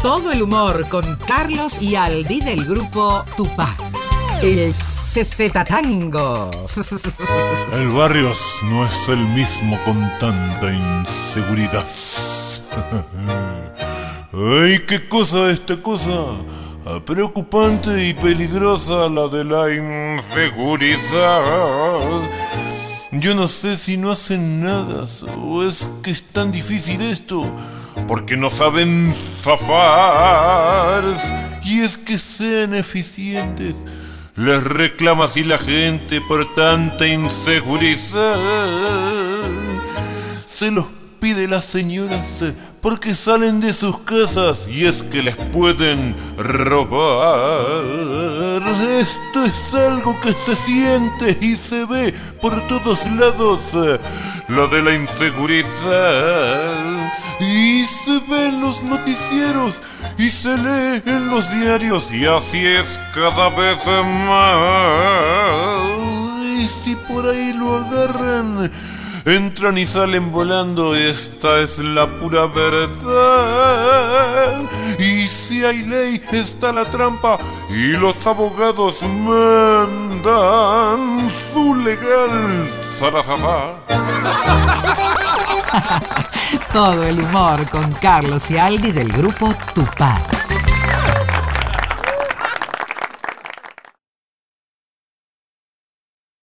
Todo el humor con Carlos y Aldi del grupo Tupac. El CZ Tango. El barrio no es el mismo con tanta inseguridad. ¡Ay, qué cosa esta cosa! Preocupante y peligrosa la de la inseguridad. Yo no sé si no hacen nada o es que es tan difícil esto, porque no saben zafar. Y es que sean eficientes, les reclama así la gente por tanta inseguridad. Se los pide las señoras porque salen de sus casas y es que les pueden robar. Esto es algo que se siente y se ve por todos lados, lo de la inseguridad. Y se ve en los noticieros y se lee en los diarios y así es cada vez más. Y si por ahí lo agarran, entran y salen volando, esta es la pura verdad. Y si hay ley, está la trampa y los abogados mandan su legal zarazazá. Todo el humor con Carlos y Aldi del grupo Tupac.